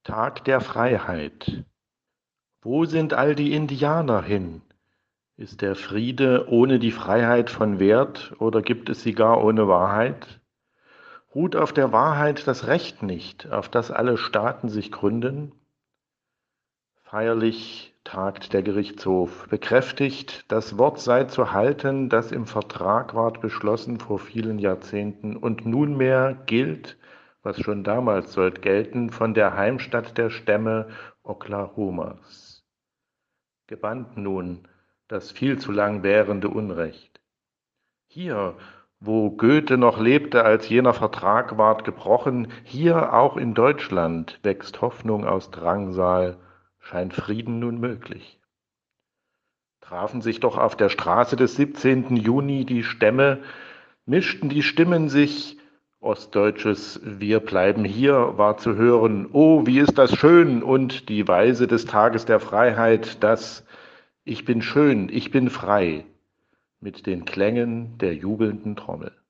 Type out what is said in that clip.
Tag der Freiheit. Wo sind all die Indianer hin? Ist der Friede ohne die Freiheit von Wert oder gibt es sie gar ohne Wahrheit? Ruht auf der Wahrheit das Recht nicht, auf das alle Staaten sich gründen? Feierlich tagt der Gerichtshof, bekräftigt, das Wort sei zu halten, das im Vertrag ward beschlossen vor vielen Jahrzehnten und nunmehr gilt, was schon damals sollt gelten, von der Heimstatt der Stämme Oklahomas. Gebannt nun das viel zu lang währende Unrecht. Hier, wo Goethe noch lebte, als jener Vertrag ward gebrochen, hier auch in Deutschland wächst Hoffnung aus Drangsal, scheint Frieden nun möglich. Trafen sich doch auf der Straße des 17. Juni die Stämme, mischten die Stimmen sich, ostdeutsches Wir bleiben hier war zu hören, oh, wie ist das schön, und die Weise des Tages der Freiheit, das Ich bin schön, ich bin frei, mit den Klängen der jubelnden Trommel.